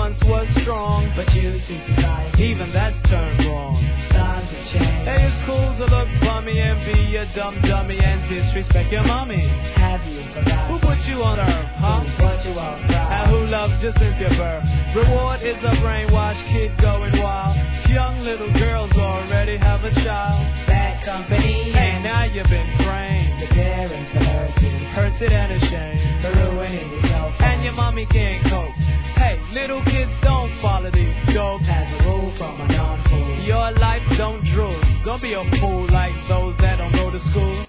once was strong, but you see society, even that's turned wrong. times have changed. Hey, it's cool to look bummy and be a dumb dummy and disrespect your mommy. Have you forgotten Who put you on earth, huh? what you are proud? And who loved you since your birth? Reward is a brainwashed kid going wild. Young little girls already have a child. Bad company, Hey, now you've been framed. your parents are Hurts it and ashamed. for ruining yourself. And your mommy can't cope. Hey, little kids don't follow these jokes. Has a rule from a non-fool. Your life don't drool. Don't be a fool like those that don't go to school.